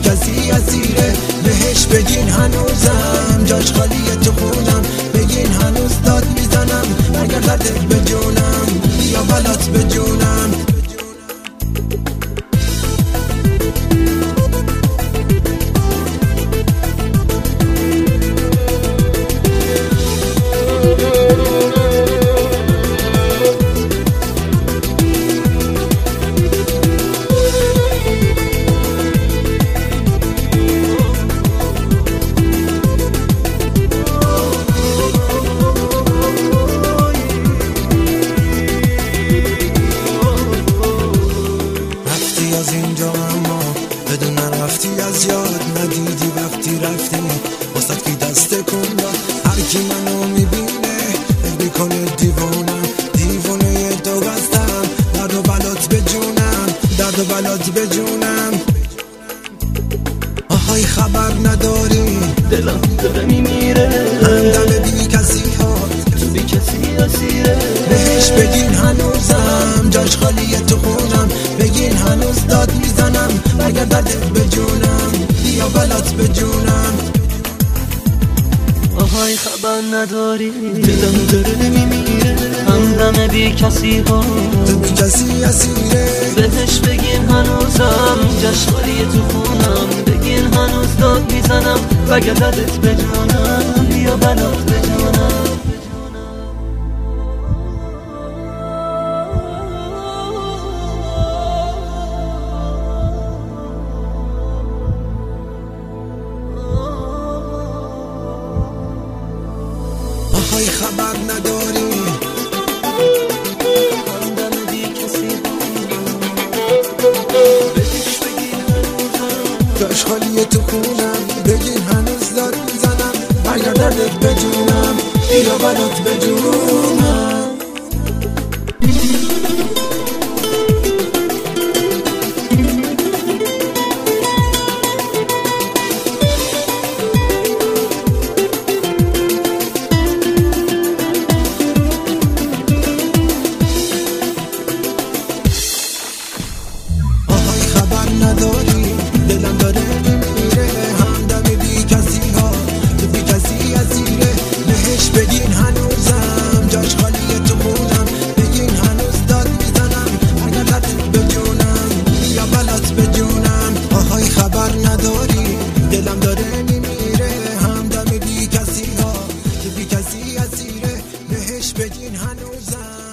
کسی اسیره. بهش بگین هنوزم جاش خالیه تو خونم، بگین هنوز داد میزنم اگر دردت به جونم یا بلات به جونم. از اینجا اما بدون رفتی از یاد ندیدی وقتی رفتی واسط کی دست کن داد. هر کی منو میبینه فکر میکنه دیوانم، دیوانه تو هستم. درد و بلات به جونم، درد و بلات به جونم. آهای خبر نداری دلم داره میمیره، همدم بی کسی ها تو بی کسی اسیره. بهش بگین هنوزم جاش خالیه تو خونم، بگین هنوز داد میزنم اگر دردت به جونم یا بلات به جونم. آهای خبر نداری دلم داره میمیره، همدم بی کسی ها تو بی کسی اسیره. بهش بگین هنوزم جاش خالیه تو خونم، بگین هنوز داد میزنم اگر دردت به جونم یا بلات به جونم. آهای خبر نداری همدم بی کسی بهش بگین هنوزم جاش خالیه تو خونم، بگین هنوز داد میزنم اگر دردت به جونم یا بلات به جونم. نداری دلم داره میمیره، همدم بی کسی ها تو بی کسی اسیره. بهش بگین هنوزم جاش خالیه تو خونم، بگین هنوز داد میزنم اگر دردت به جونم یا بلات به جونم. آهای خبر نداری دلم داره میمیره، همدم بی کسی ها تو بی کسی اسیره. بهش بگین هنوزم